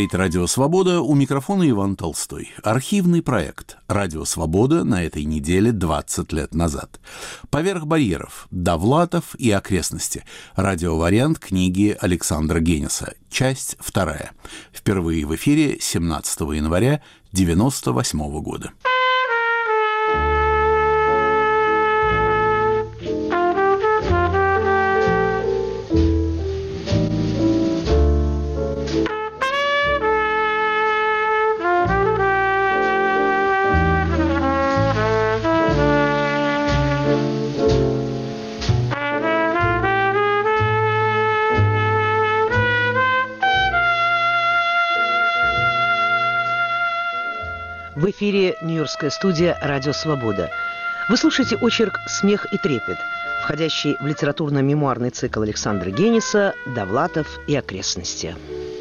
Говорит Радио Свобода, у микрофона Иван Толстой. Архивный проект «Радио Свобода» на этой неделе 20 лет назад. «Поверх барьеров. Довлатов и окрестности». Радиовариант книги Александра Генеса. Часть 2. Впервые в эфире 17 января 1998 года. В эфире Нью-Йоркская студия «Радио Свобода». Вы слушаете очерк «Смех и трепет», входящий в литературно-мемуарный цикл Александра Генеса «Довлатов и окрестности».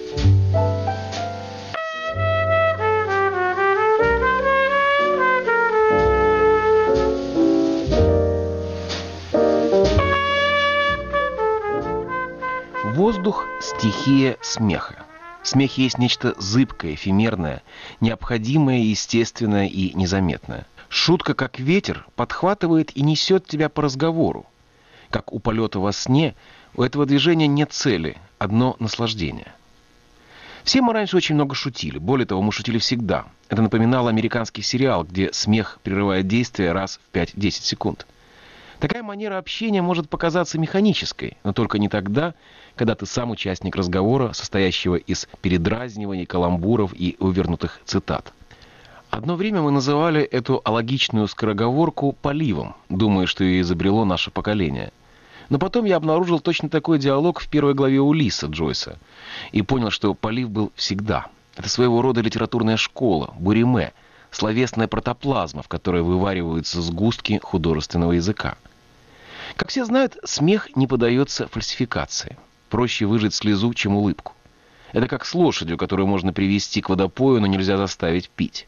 Воздух – стихия смеха. Смех есть нечто зыбкое, эфемерное, необходимое, естественное и незаметное. Шутка, как ветер, подхватывает и несет тебя по разговору. Как у полета во сне, у этого движения нет цели, одно наслаждение. Все мы раньше очень много шутили, более того, мы шутили всегда. Это напоминало американский сериал, где смех прерывает действие раз в 5-10 секунд. Такая манера общения может показаться механической, но только не тогда, когда ты сам участник разговора, состоящего из передразниваний, каламбуров и вывернутых цитат. Одно время мы называли эту алогичную скороговорку поливом, думая, что ее изобрело наше поколение. Но потом я обнаружил точно такой диалог в первой главе «Улисса» Джойса и понял, что полив был всегда. Это своего рода литературная школа, буриме, словесная протоплазма, в которой вывариваются сгустки художественного языка. Как все знают, смех не поддается фальсификации. Проще выжать слезу, чем улыбку. Это как с лошадью, которую можно привести к водопою, но нельзя заставить пить.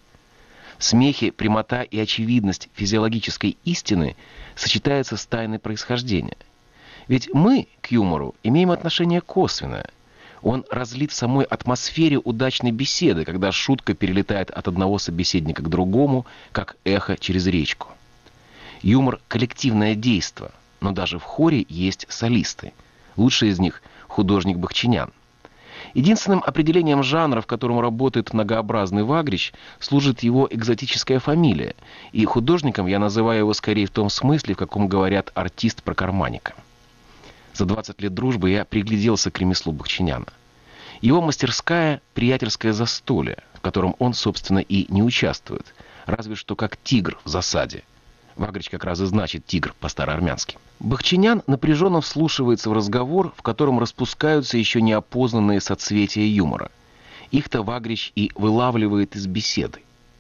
В смехе прямота и очевидность физиологической истины сочетаются с тайной происхождения. Ведь мы к юмору имеем отношение косвенное. Он разлит в самой атмосфере удачной беседы, когда шутка перелетает от одного собеседника к другому, как эхо через речку. Юмор – коллективное действо, но даже в хоре есть солисты. Лучший из них – художник Бахчинян. Единственным определением жанра, в котором работает многообразный Вагрич, служит его экзотическая фамилия, и художником я называю его скорее в том смысле, в каком говорят артист про карманника. За 20 лет дружбы я пригляделся к ремеслу Бахчиняна. Его мастерская – приятельское застолье, в котором он, собственно, и не участвует, разве что как тигр в засаде. Вагрич как раз и значит «тигр» по-староармянски. Бахчинян напряженно вслушивается в разговор, в котором распускаются еще неопознанные соцветия юмора. Их-то Вагрич и вылавливает из беседы.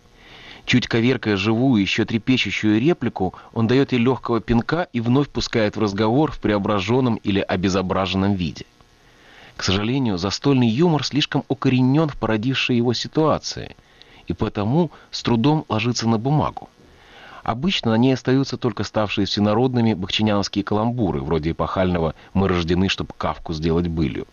Чуть коверкая живую, еще трепещущую реплику, он дает ей легкого пинка и вновь пускает в разговор в преображенном или обезображенном виде. К сожалению, застольный юмор слишком укоренен в породившей его ситуации, и потому с трудом ложится на бумагу. Обычно на ней остаются только ставшие всенародными бахчиняновские каламбуры, вроде эпохального «Мы рождены, чтобы Кафку сделать былью».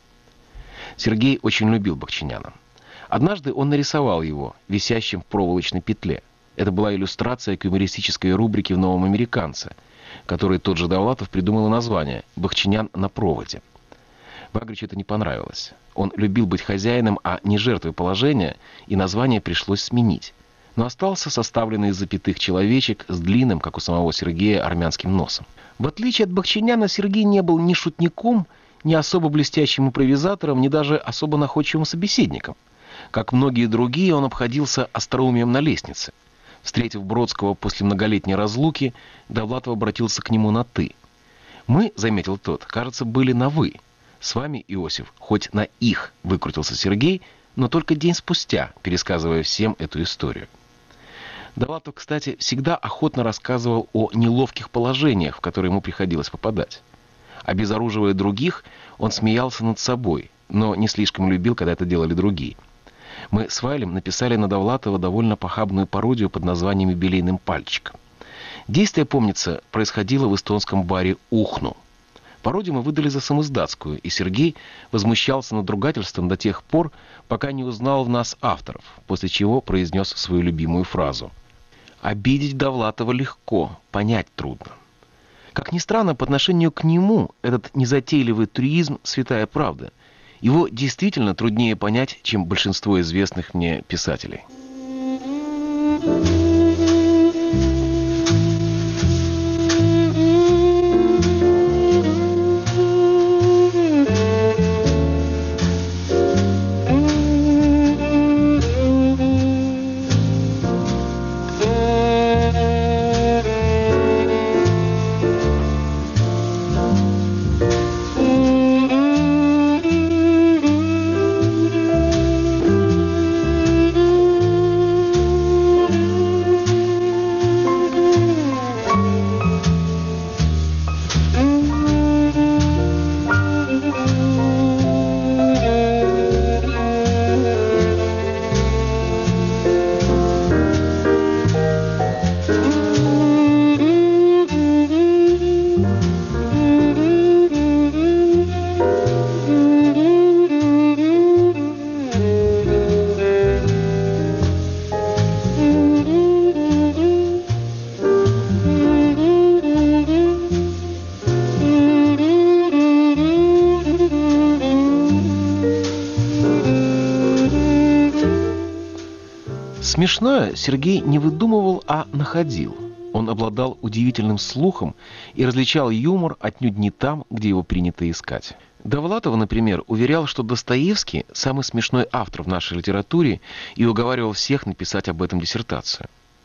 Сергей очень любил Бахчиняна. Однажды он нарисовал его, висящим в проволочной петле. Это была иллюстрация к юмористической рубрике в «Новом американце», которой тот же Довлатов придумал название «Бахчинян на проводе». Вагричу это не понравилось. Он любил быть хозяином, а не жертвой положения, и название пришлось сменить. Но остался составленный из запятых человечек с длинным, как у самого Сергея, армянским носом. В отличие от Бахчиняна, Сергей не был ни шутником, ни особо блестящим импровизатором, ни даже особо находчивым собеседником. Как многие другие, он обходился остроумием на лестнице. Встретив Бродского после многолетней разлуки, Довлатов обратился к нему на «ты». «Мы, — заметил тот, — кажется, были на «вы». С вами, Иосиф, хоть на «их» выкрутился Сергей, но только день спустя, пересказывая всем эту историю. Довлатов, кстати, всегда охотно рассказывал о неловких положениях, в которые ему приходилось попадать. Обезоруживая других, он смеялся над собой, но не слишком любил, когда это делали другие. Мы с Вайлем написали на Довлатова довольно похабную пародию под названием «Юбилейным пальчиком». Действие, помнится, происходило в эстонском баре «Ухну». Пародию мы выдали за самиздатскую, и Сергей возмущался надругательством до тех пор, пока не узнал в нас авторов, после чего произнес свою любимую фразу: «Обидеть Довлатова легко, понять трудно». Как ни странно, по отношению к нему этот незатейливый трюизм – святая правда. Его действительно труднее понять, чем большинство известных мне писателей. Смешное Сергей не выдумывал, а находил. Он обладал удивительным слухом и различал юмор отнюдь не там, где его принято искать. Довлатов, например, уверял, что Достоевский – самый смешной автор в нашей литературе, и уговаривал всех написать об этом диссертацию.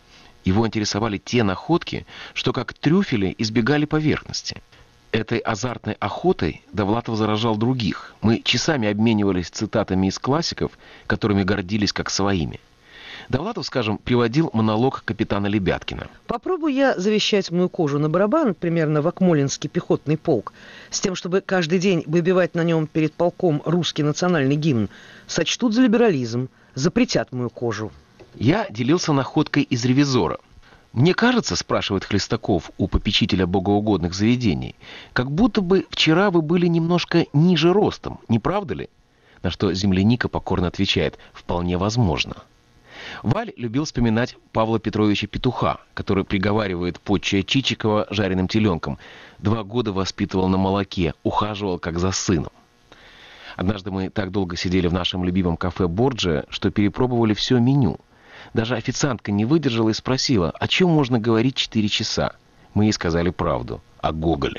Его интересовали те находки, что как трюфели избегали поверхности. Этой азартной охотой Довлатов заражал других. Мы часами обменивались цитатами из классиков, которыми гордились как своими. Довлатов, скажем, приводил монолог капитана Лебяткина. Попробую я завещать мою кожу на барабан, примерно в Акмолинский пехотный полк, с тем, чтобы каждый день выбивать на нем перед полком русский национальный гимн. Сочтут за либерализм, запретят мою кожу. Я делился находкой из «Ревизора». «Мне кажется, — спрашивает Хлестаков у попечителя богоугодных заведений, — как будто бы вчера вы были немножко ниже ростом, не правда ли?» На что земляника покорно отвечает: «Вполне возможно». Валь любил вспоминать Павла Петровича Петуха, который приговаривает, подчая Чичикова жареным теленком: 2 года воспитывал на молоке, ухаживал как за сыном. Однажды мы так долго сидели в нашем любимом кафе «Борджиа», что перепробовали все меню. Даже официантка не выдержала и спросила, о чем можно говорить 4 часа. Мы ей сказали правду – о Гоголе.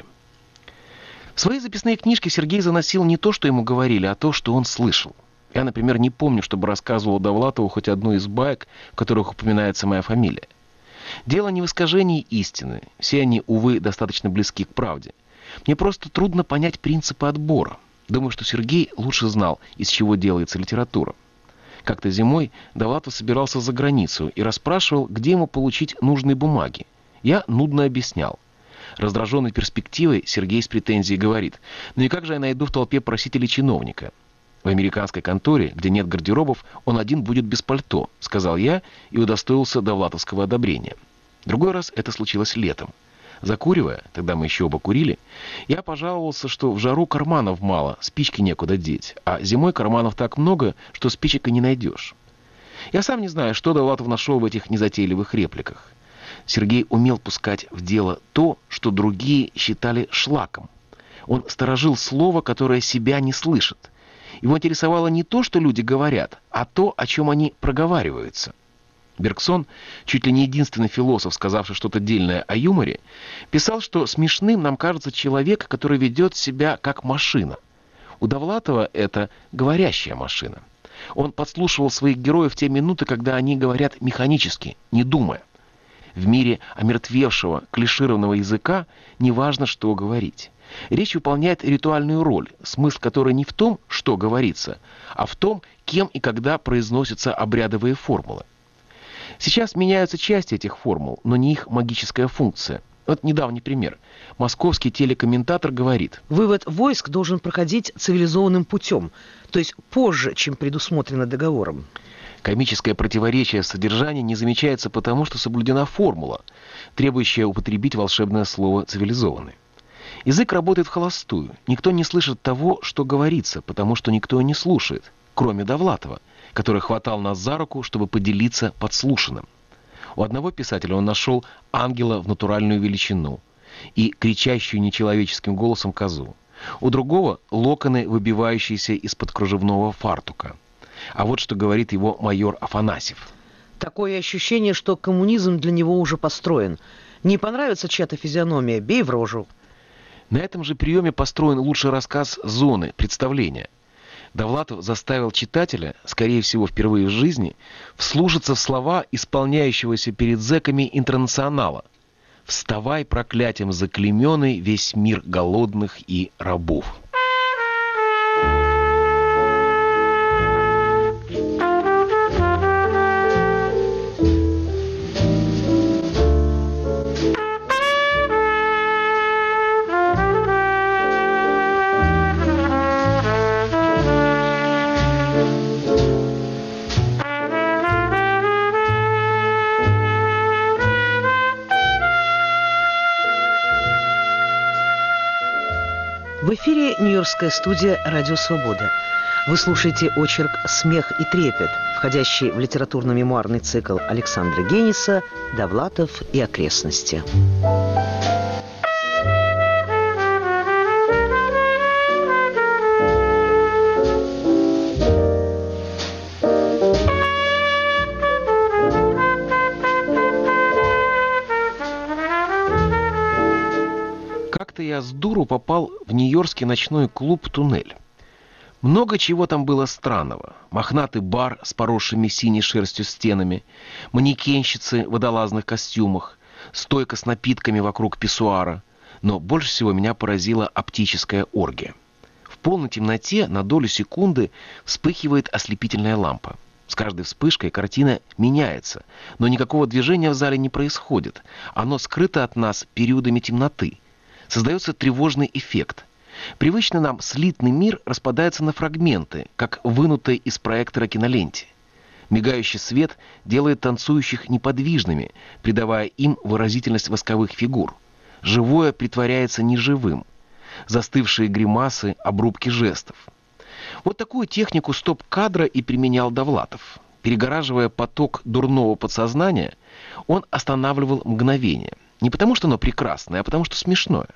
В свои записные книжки Сергей заносил не то, что ему говорили, а то, что он слышал. Я, например, не помню, чтобы рассказывал Довлатову хоть одну из баек, в которых упоминается моя фамилия. Дело не в искажении истины. Все они, увы, достаточно близки к правде. Мне просто трудно понять принципы отбора. Думаю, что Сергей лучше знал, из чего делается литература. Как-то зимой Довлатов собирался за границу и расспрашивал, где ему получить нужные бумаги. Я нудно объяснял. Раздраженный перспективой, Сергей с претензией говорит: «Ну и как же я найду в толпе просителей чиновника?» «В американской конторе, где нет гардеробов, он один будет без пальто», — сказал я и удостоился довлатовского одобрения. Другой раз это случилось летом. Закуривая, тогда мы еще оба курили, я пожаловался, что в жару карманов мало, спички некуда деть, а зимой карманов так много, что спичек и не найдешь. Я сам не знаю, что Довлатов нашел в этих незатейливых репликах. Сергей умел пускать в дело то, что другие считали шлаком. Он сторожил слово, которое себя не слышит. Его интересовало не то, что люди говорят, а то, о чем они проговариваются. Бергсон, чуть ли не единственный философ, сказавший что-то дельное о юморе, писал, что смешным нам кажется человек, который ведет себя как машина. У Довлатова это говорящая машина. Он подслушивал своих героев в те минуты, когда они говорят механически, не думая. В мире омертвевшего, клишированного языка неважно, что говорить. Речь выполняет ритуальную роль, смысл которой не в том, что говорится, а в том, кем и когда произносятся обрядовые формулы. Сейчас меняются части этих формул, но не их магическая функция. Вот недавний пример. Московский телекомментатор говорит: вывод войск должен проходить цивилизованным путем, то есть позже, чем предусмотрено договором. Комическое противоречие содержания не замечается потому, что соблюдена формула, требующая употребить волшебное слово «цивилизованный». Язык работает вхолостую. Никто не слышит того, что говорится, потому что никто не слушает, кроме Довлатова, который хватал нас за руку, чтобы поделиться подслушанным. У одного писателя он нашел ангела в натуральную величину и кричащую нечеловеческим голосом козу. У другого — локоны, выбивающиеся из-под кружевного фартука. А вот что говорит его майор Афанасьев. Такое ощущение, что коммунизм для него уже построен. Не понравится чья-то физиономия — бей в рожу. На этом же приеме построен лучший рассказ «Зоны. Представления». Довлатов заставил читателя, скорее всего впервые в жизни, вслушаться в слова исполняющегося перед зэками интернационала: «Вставай, проклятием заклейменный, весь мир голодных и рабов». В эфире Нью-Йоркская студия «Радио Свобода». Вы слушаете очерк «Смех и трепет», входящий в литературно-мемуарный цикл Александра Гениса «Довлатов и окрестности». Я с дуру попал в нью-йоркский ночной клуб «Туннель». Много чего там было странного. Мохнатый бар с поросшими синей шерстью стенами, манекенщицы в водолазных костюмах, стойка с напитками вокруг писсуара. Но больше всего меня поразила оптическая оргия. В полной темноте на долю секунды вспыхивает ослепительная лампа. С каждой вспышкой картина меняется, но никакого движения в зале не происходит. Оно скрыто от нас периодами темноты. Создается тревожный эффект. Привычный нам слитный мир распадается на фрагменты, как вынутая из проектора киноленте. Мигающий свет делает танцующих неподвижными, придавая им выразительность восковых фигур. Живое притворяется неживым. Застывшие гримасы, обрубки жестов. Вот такую технику стоп-кадра и применял Довлатов. Перегораживая поток дурного подсознания, он останавливал мгновение. Не потому, что оно прекрасное, а потому, что смешное.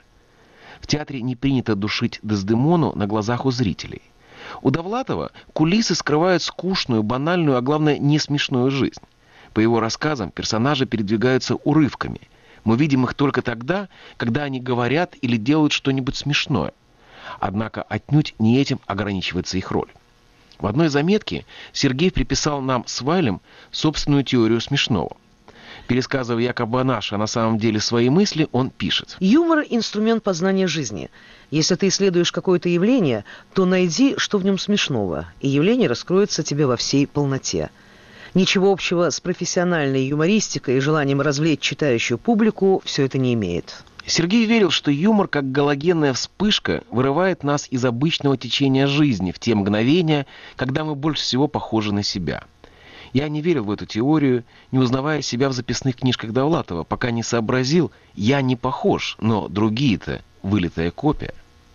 В театре не принято душить Дездемону на глазах у зрителей. У Довлатова кулисы скрывают скучную, банальную, а главное, не смешную жизнь. По его рассказам, персонажи передвигаются урывками. Мы видим их только тогда, когда они говорят или делают что-нибудь смешное. Однако отнюдь не этим ограничивается их роль. В одной заметке Сергей приписал нам с Вайлем собственную теорию смешного. Пересказывая якобы наши, а на самом деле свои мысли, он пишет. Юмор – инструмент познания жизни. Если ты исследуешь какое-то явление, то найди, что в нем смешного, и явление раскроется тебе во всей полноте. Ничего общего с профессиональной юмористикой и желанием развлечь читающую публику все это не имеет. Сергей верил, что юмор, как галогенная вспышка, вырывает нас из обычного течения жизни в те мгновения, когда мы больше всего похожи на себя. Я не верил в эту теорию, не узнавая себя в записных книжках Довлатова, пока не сообразил, я не похож, но другие-то вылитая копия.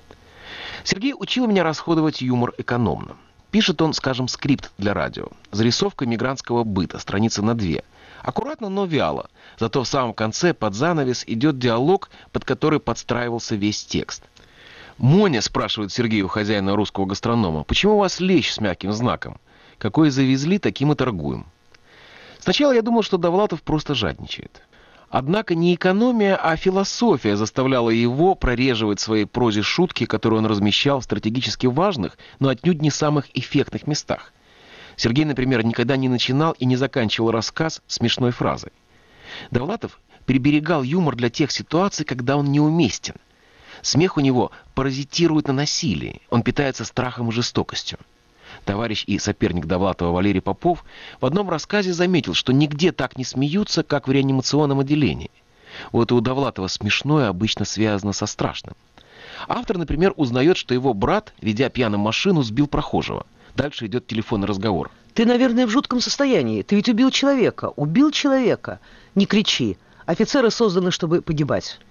Сергей учил меня расходовать юмор экономно. Пишет он, скажем, скрипт для радио. Зарисовка мигрантского быта, страница на 2. Аккуратно, но вяло. Зато в самом конце, под занавес, идет диалог, под который подстраивался весь текст. «Моня», спрашивает Сергей у хозяина русского гастронома, «почему у вас лещ с мягким знаком? Какой завезли, таким и торгуем». Сначала я думал, что Довлатов просто жадничает. Однако не экономия, а философия заставляла его прореживать в своей прозе шутки, которые он размещал в стратегически важных, но отнюдь не самых эффектных местах. Сергей, например, никогда не начинал и не заканчивал рассказ смешной фразой. Довлатов приберегал юмор для тех ситуаций, когда он неуместен. Смех у него паразитирует на насилии, он питается страхом и жестокостью. Товарищ и соперник Довлатова Валерий Попов в одном рассказе заметил, что нигде так не смеются, как в реанимационном отделении. Вот и у Довлатова смешное обычно связано со страшным. Автор, например, узнает, что его брат, ведя пьяным машину, сбил прохожего. Дальше идет телефонный разговор. «Ты, наверное, в жутком состоянии. Ты ведь убил человека. Убил человека. Не кричи. Офицеры созданы, чтобы погибать».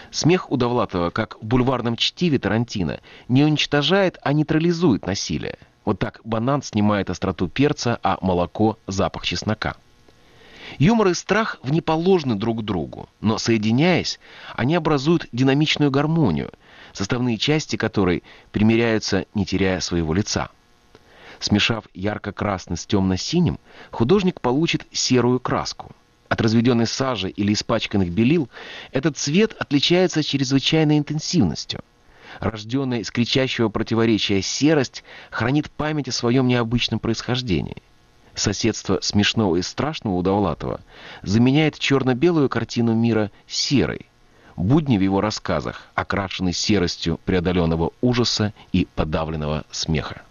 Смех у Довлатова, как в бульварном чтиве Тарантино, не уничтожает, а нейтрализует насилие. Вот так банан снимает остроту перца, а молоко – запах чеснока. Юмор и страх внеположны друг другу, но, соединяясь, они образуют динамичную гармонию, составные части которой примиряются, не теряя своего лица. Смешав ярко-красный с темно-синим, художник получит серую краску. От разведенной сажи или испачканных белил этот цвет отличается чрезвычайной интенсивностью. Рожденная из кричащего противоречия серость хранит память о своем необычном происхождении. Соседство смешного и страшного у Довлатова заменяет черно-белую картину мира серой. Будни в его рассказах окрашены серостью преодоленного ужаса и подавленного смеха.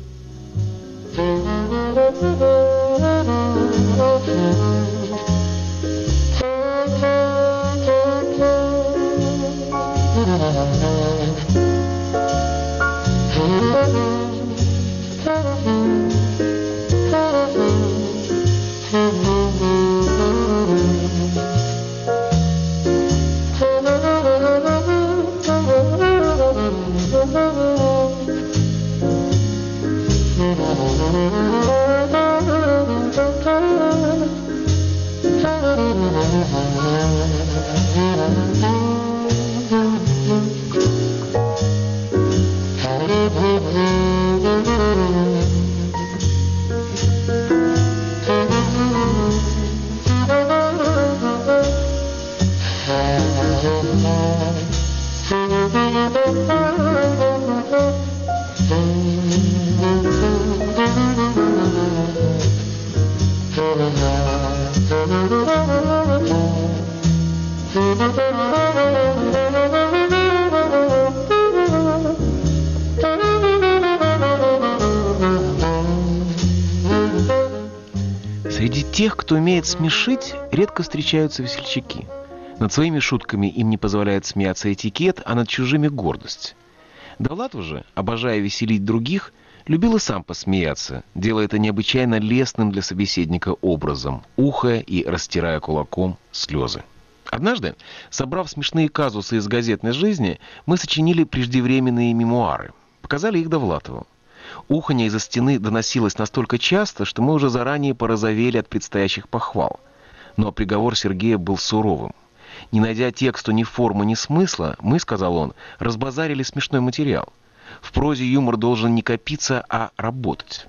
Среди тех, кто умеет смешить, редко встречаются весельчаки. Над своими шутками им не позволяет смеяться этикет, а над чужими гордость. Довлатов же, обожая веселить других, любил и сам посмеяться, делая это необычайно лестным для собеседника образом, ухая и растирая кулаком слезы. Однажды, собрав смешные казусы из газетной жизни, мы сочинили преждевременные мемуары. Показали их Довлатову. Уханье из-за стены доносилось настолько часто, что мы уже заранее порозовели от предстоящих похвал. Но приговор Сергея был суровым. Не найдя тексту ни формы, ни смысла, мы, сказал он, разбазарили смешной материал. В прозе юмор должен не копиться, а работать.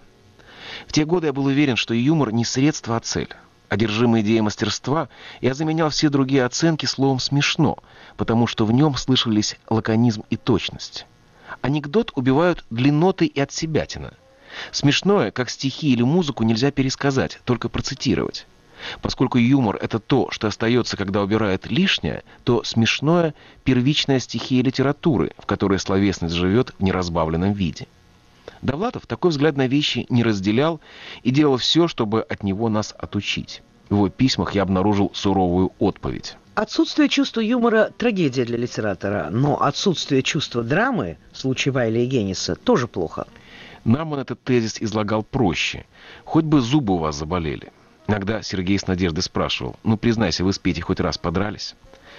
В те годы я был уверен, что юмор не средство, а цель. Одержимый идеей мастерства, я заменял все другие оценки словом «смешно», потому что в нем слышались лаконизм и точность. Анекдот убивают длиннотой и отсебятина. Смешное, как стихи или музыку, нельзя пересказать, только процитировать. Поскольку юмор – это то, что остается, когда убирают лишнее, то смешное – первичная стихия литературы, в которой словесность живет в неразбавленном виде. Довлатов такой взгляд на вещи не разделял и делал все, чтобы от него нас отучить. В его письмах я обнаружил суровую отповедь. Отсутствие чувства юмора – трагедия для литератора, но отсутствие чувства драмы, в случае Вайля и Генниса, тоже плохо. Нам он этот тезис излагал проще. Хоть бы зубы у вас заболели. Иногда Сергей с надеждой спрашивал: «Ну, признайся, вы с Петей хоть раз подрались?»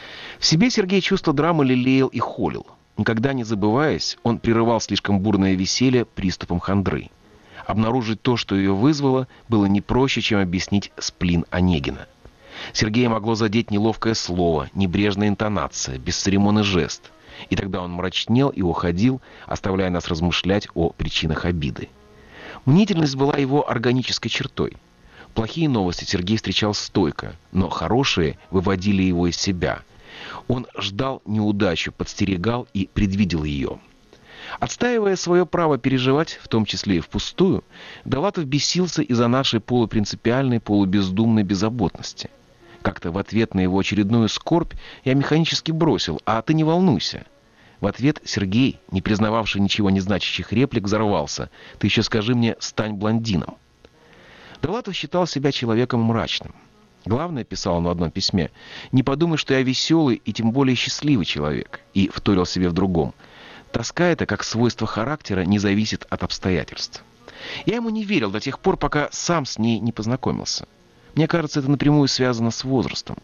В себе Сергей чувство драмы лелеял и холил. Никогда не забываясь, он прерывал слишком бурное веселье приступом хандры. Обнаружить то, что ее вызвало, было не проще, чем объяснить сплин Онегина. Сергея могло задеть неловкое слово, небрежная интонация, бесцеремонный жест. И тогда он мрачнел и уходил, оставляя нас размышлять о причинах обиды. Мнительность была его органической чертой. Плохие новости Сергей встречал стойко, но хорошие выводили его из себя. Он ждал неудачу, подстерегал и предвидел ее. Отстаивая свое право переживать, в том числе и впустую, Довлатов бесился из-за нашей полупринципиальной, полубездумной беззаботности. Как-то в ответ на его очередную скорбь я механически бросил: «А ты не волнуйся». В ответ Сергей, не признававший ничего не значащих реплик, взорвался: «Ты еще скажи мне, стань блондином». Довлатов считал себя человеком мрачным. Главное, писал он в одном письме, не подумай, что я веселый и тем более счастливый человек, и вторил себе в другом: тоска эта, как свойство характера, не зависит от обстоятельств. Я ему не верил до тех пор, пока сам с ней не познакомился. Мне кажется, это напрямую связано с возрастом.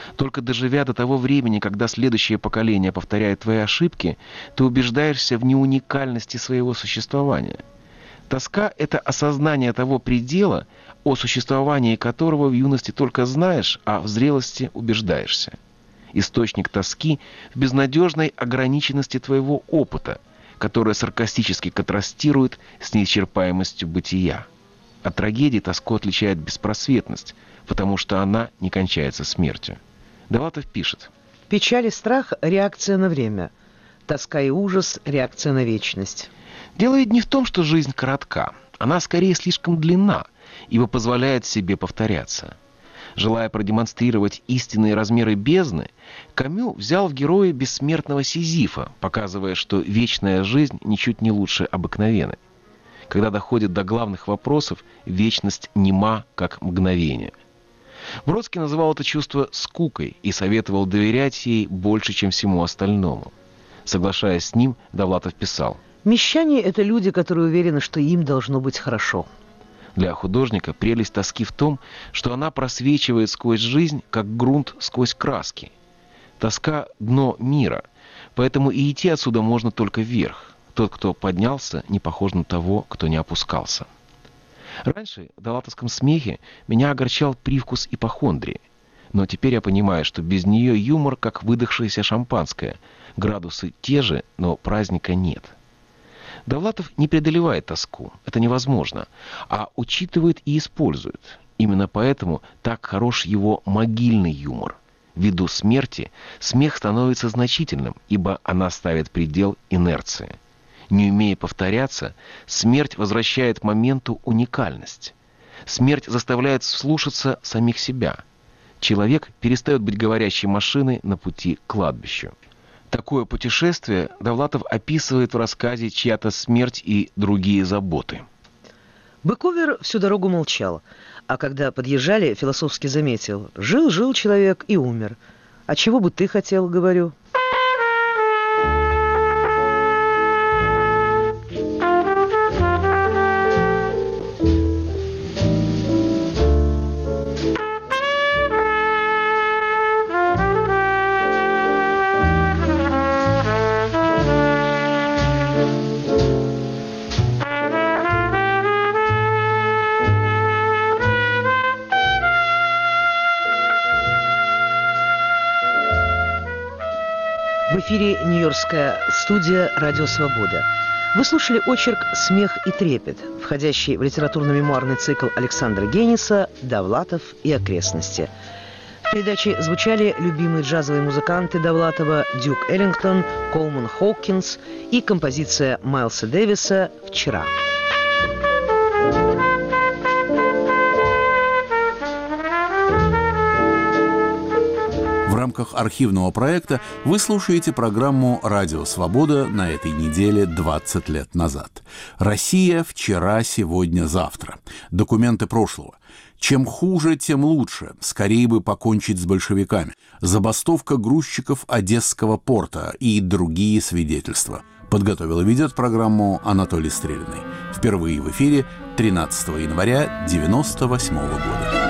Только доживя до того времени, когда следующее поколение повторяет твои ошибки, ты убеждаешься в неуникальности своего существования. Тоска – это осознание того предела, о существовании которого в юности только знаешь, а в зрелости убеждаешься. Источник тоски в безнадежной ограниченности твоего опыта, которая саркастически контрастирует с неисчерпаемостью бытия. От трагедии тоску отличает беспросветность, потому что она не кончается смертью. Довлатов пишет. Печаль и страх – реакция на время. Тоска и ужас – реакция на вечность. Дело ведь не в том, что жизнь коротка. Она скорее слишком длинна, ибо позволяет себе повторяться. Желая продемонстрировать истинные размеры бездны, Камю взял в героя бессмертного Сизифа, показывая, что вечная жизнь ничуть не лучше обыкновенной. Когда доходит до главных вопросов, вечность нема, как мгновение. Бродский называл это чувство скукой и советовал доверять ей больше, чем всему остальному. Соглашаясь с ним, Довлатов писал: «Мещане – это люди, которые уверены, что им должно быть хорошо». Для художника прелесть тоски в том, что она просвечивает сквозь жизнь, как грунт сквозь краски. Тоска – дно мира, поэтому и идти отсюда можно только вверх. Тот, кто поднялся, не похож на того, кто не опускался. Раньше в довлатовском смехе меня огорчал привкус ипохондрии. Но теперь я понимаю, что без нее юмор, как выдохшееся шампанское. Градусы те же, но праздника нет. Довлатов не преодолевает тоску, это невозможно, а учитывает и использует. Именно поэтому так хорош его могильный юмор. Ввиду смерти смех становится значительным, ибо она ставит предел инерции. Не умея повторяться, смерть возвращает моменту уникальность. Смерть заставляет вслушаться самих себя. Человек перестает быть говорящей машиной на пути к кладбищу. Такое путешествие Довлатов описывает в рассказе «Чья-то смерть и другие заботы». Быковер всю дорогу молчал, а когда подъезжали, философски заметил: «Жил-жил человек и умер. А чего бы ты хотел, говорю?» В эфире Нью-Йоркская студия «Радио Свобода». Вы слушали очерк «Смех и трепет», входящий в литературно-мемуарный цикл Александра Генниса «Довлатов и окрестности». В передаче звучали любимые джазовые музыканты Довлатова Дюк Эллингтон, Колман Хоукинс и композиция Майлса Дэвиса «Вчера». В рамках архивного проекта вы слушаете программу «Радио Свобода» на этой неделе 20 лет назад. Россия вчера, сегодня, завтра. Документы прошлого. Чем хуже, тем лучше. Скорее бы покончить с большевиками. Забастовка грузчиков Одесского порта и другие свидетельства. Подготовил и ведет программу Анатолий Стрелянный. Впервые в эфире 13 января 1998 года.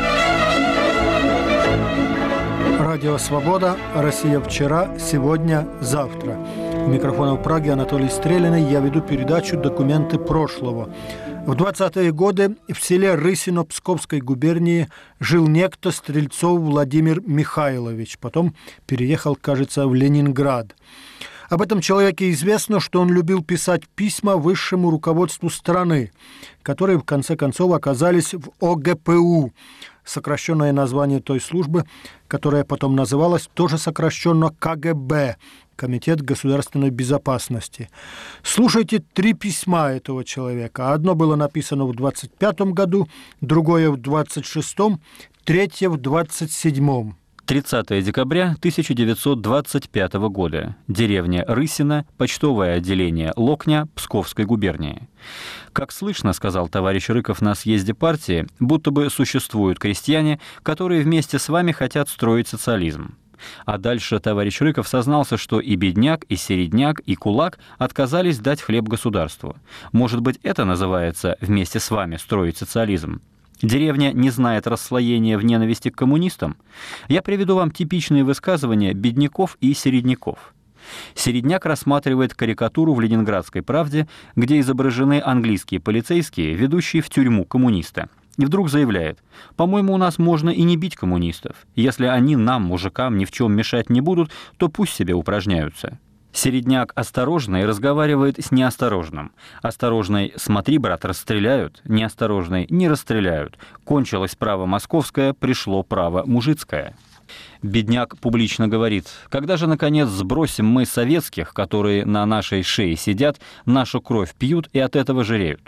Радио «Свобода», Россия вчера, сегодня, завтра. У микрофона в Праге Анатолий Стрелянный. Я веду передачу «Документы прошлого». В 20-е годы в селе Рысино Псковской губернии жил некто Стрельцов Владимир Михайлович. Потом переехал, кажется, в Ленинград. Об этом человеке известно, что он любил писать письма высшему руководству страны, которые, в конце концов, оказались в ОГПУ. Сокращенное название той службы, которая потом называлась тоже сокращенно КГБ, Комитет государственной безопасности. Слушайте 3 письма этого человека. Одно было написано в 25-м году, другое в 26-м, третье в 27-м. 30 декабря 1925 года. Деревня Рысино, почтовое отделение Локня Псковской губернии. Как слышно, сказал товарищ Рыков на съезде партии, будто бы существуют крестьяне, которые вместе с вами хотят строить социализм. А дальше товарищ Рыков сознался, что и бедняк, и середняк, и кулак отказались дать хлеб государству. Может быть, это называется «вместе с вами строить социализм»? Деревня не знает расслоения в ненависти к коммунистам? Я приведу вам типичные высказывания бедняков и середняков. Середняк рассматривает карикатуру в «Ленинградской правде», где изображены английские полицейские, ведущие в тюрьму коммуниста. И вдруг заявляет: «По-моему, у нас можно и не бить коммунистов. Если они нам, мужикам, ни в чем мешать не будут, то пусть себе упражняются». Середняк осторожный разговаривает с неосторожным. Осторожный: «Смотри, брат, расстреляют». Неосторожный: «Не расстреляют. Кончилось право московское, пришло право мужицкое». Бедняк публично говорит: «Когда же, наконец, сбросим мы советских, которые на нашей шее сидят, нашу кровь пьют и от этого жиреют?»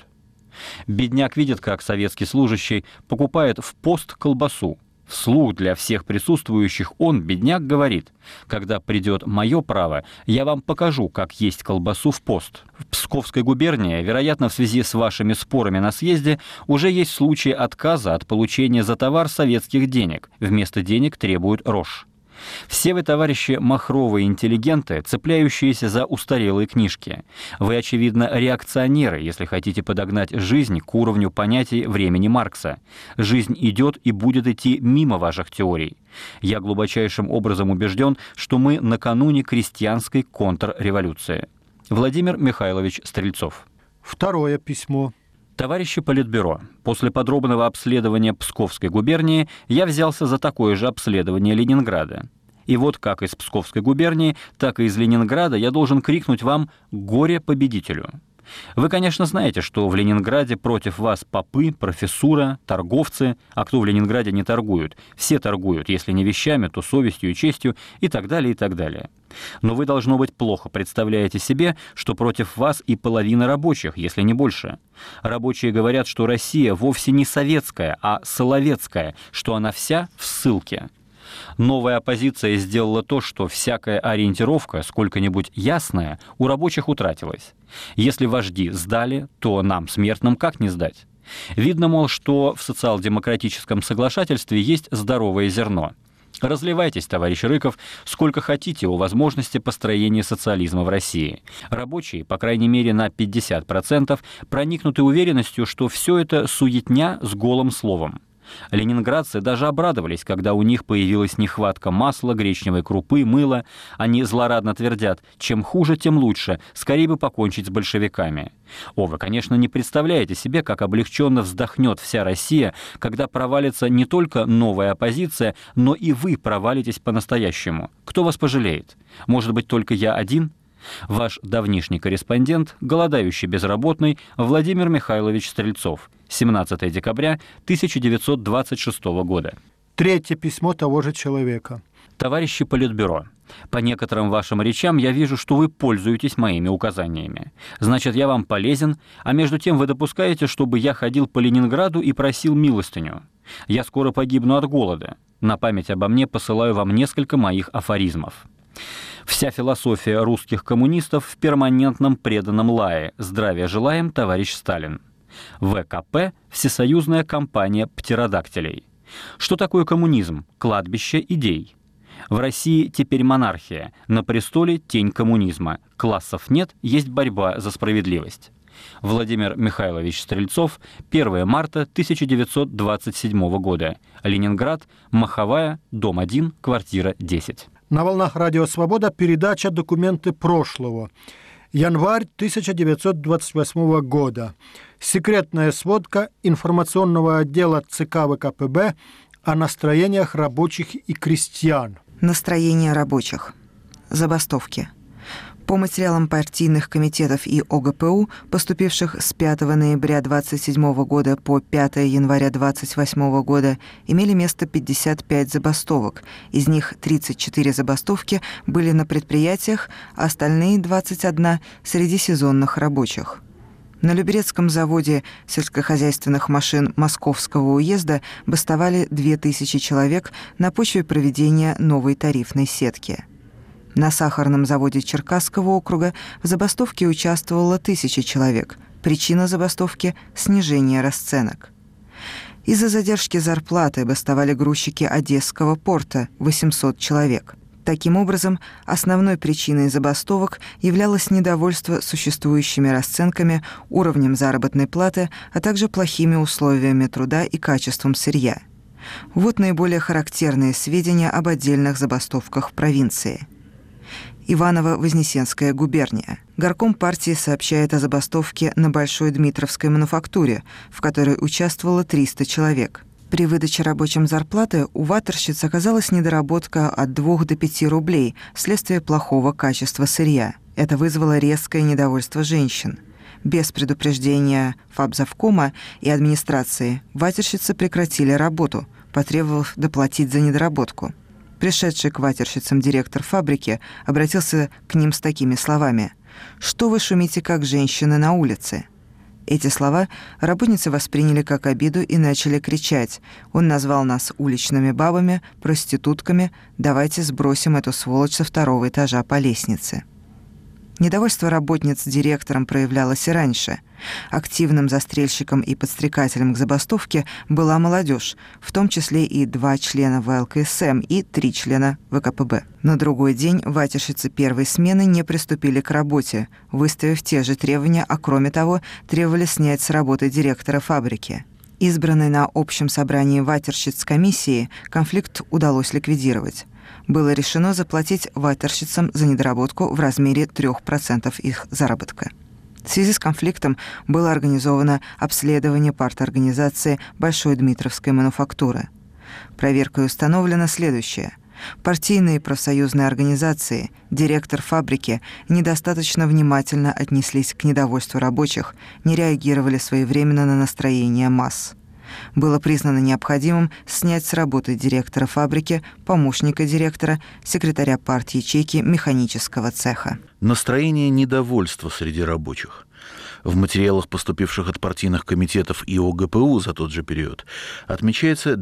Бедняк видит, как советский служащий покупает в пост колбасу. Вслух для всех присутствующих он, бедняк, говорит: «Когда придет мое право, я вам покажу, как есть колбасу в пост». В Псковской губернии, вероятно, в связи с вашими спорами на съезде, уже есть случаи отказа от получения за товар советских денег. Вместо денег требуют рожь. Все вы, товарищи, махровые интеллигенты, цепляющиеся за устарелые книжки. Вы, очевидно, реакционеры, если хотите подогнать жизнь к уровню понятий времени Маркса. Жизнь идет и будет идти мимо ваших теорий. Я глубочайшим образом убежден, что мы накануне крестьянской контрреволюции. Владимир Михайлович Стрельцов. Второе письмо. Товарищи Политбюро, после подробного обследования Псковской губернии я взялся за такое же обследование Ленинграда. И вот как из Псковской губернии, так и из Ленинграда я должен крикнуть вам «Горе победителю!». Вы, конечно, знаете, что в Ленинграде против вас попы, профессура, торговцы, а кто в Ленинграде не торгуют? Все торгуют, если не вещами, то совестью и честью, и так далее, и так далее. Но вы, должно быть, плохо представляете себе, что против вас и половина рабочих, если не больше. Рабочие говорят, что Россия вовсе не советская, а соловецкая, что она вся в ссылке. Новая оппозиция сделала то, что всякая ориентировка, сколько-нибудь ясная, у рабочих утратилась. Если вожди сдали, то нам, смертным, как не сдать? Видно, мол, что в социал-демократическом соглашательстве есть здоровое зерно. Разливайтесь, товарищ Рыков, сколько хотите о возможности построения социализма в России. Рабочие, по крайней мере на 50%, проникнуты уверенностью, что все это суетня с голым словом. Ленинградцы даже обрадовались, когда у них появилась нехватка масла, гречневой крупы, мыла. Они злорадно твердят: чем хуже, тем лучше, скорее бы покончить с большевиками. О, вы, конечно, не представляете себе, как облегченно вздохнет вся Россия, когда провалится не только новая оппозиция, но и вы провалитесь по-настоящему. Кто вас пожалеет? Может быть, только я один? Ваш давнишний корреспондент, голодающий безработный Владимир Михайлович Стрельцов. 17 декабря 1926 года. Третье письмо того же человека. Товарищи Политбюро, по некоторым вашим речам я вижу, что вы пользуетесь моими указаниями. Значит, я вам полезен, а между тем вы допускаете, чтобы я ходил по Ленинграду и просил милостыню. Я скоро погибну от голода. На память обо мне посылаю вам несколько моих афоризмов. Вся философия русских коммунистов в перманентном преданном лае. Здравия желаем, товарищ Сталин. ВКП – Всесоюзная компания птеродактилей. Что такое коммунизм? Кладбище идей. В России теперь монархия. На престоле тень коммунизма. Классов нет, есть борьба за справедливость. Владимир Михайлович Стрельцов, 1 марта 1927 года. Ленинград, Маховая, дом 1, квартира 10. На волнах Радио Свобода передача «Документы прошлого». Январь 1928 года. Секретная сводка информационного отдела ЦК ВКПБ о настроениях рабочих и крестьян. Настроение рабочих. Забастовки. По материалам партийных комитетов и ОГПУ, поступивших с 5 ноября 1927 года по 5 января 1928 года, имели место 55 забастовок. Из них 34 забастовки были на предприятиях, а остальные 21 – среди сезонных рабочих. На Люберецком заводе сельскохозяйственных машин Московского уезда бастовали 2000 человек на почве проведения новой тарифной сетки. На сахарном заводе Черкасского округа в забастовке участвовало 1000 человек. Причина забастовки – снижение расценок. Из-за задержки зарплаты бастовали грузчики Одесского порта – 800 человек. Таким образом, основной причиной забастовок являлось недовольство существующими расценками, уровнем заработной платы, а также плохими условиями труда и качеством сырья. Вот наиболее характерные сведения об отдельных забастовках в провинции. Иваново-Вознесенская губерния. Горком партии сообщает о забастовке на Большой Дмитровской мануфактуре, в которой участвовало 300 человек. При выдаче рабочим зарплаты у ватерщиц оказалась недоработка от 2 до 5 рублей вследствие плохого качества сырья. Это вызвало резкое недовольство женщин. Без предупреждения фабзавкома и администрации ватерщицы прекратили работу, потребовав доплатить за недоработку. Пришедший к ватерщицам директор фабрики обратился к ним с такими словами: «Что вы шумите, как женщины на улице?» Эти слова работницы восприняли как обиду и начали кричать: «Он назвал нас уличными бабами, проститутками, давайте сбросим эту сволочь со 2-го этажа по лестнице». Недовольство работниц директором проявлялось и раньше. Активным застрельщиком и подстрекателем к забастовке была молодежь, в том числе и 2 члена ВЛКСМ и 3 члена ВКПБ. На другой день ватерщицы первой смены не приступили к работе, выставив те же требования, а кроме того требовали снять с работы директора фабрики. Избранной на общем собрании ватерщиц комиссии конфликт удалось ликвидировать. Было решено заплатить ватерщицам за недоработку в размере 3% их заработка. В связи с конфликтом было организовано обследование парторганизации Большой Дмитровской мануфактуры. Проверкой установлено следующее. Партийные профсоюзные организации, директор фабрики недостаточно внимательно отнеслись к недовольству рабочих, не реагировали своевременно на настроение масс. Было признано необходимым снять с работы директора фабрики, помощника директора, секретаря партячейки механического цеха. Настроение недовольства среди рабочих. В материалах, поступивших от партийных комитетов и ОГПУ за тот же период, отмечается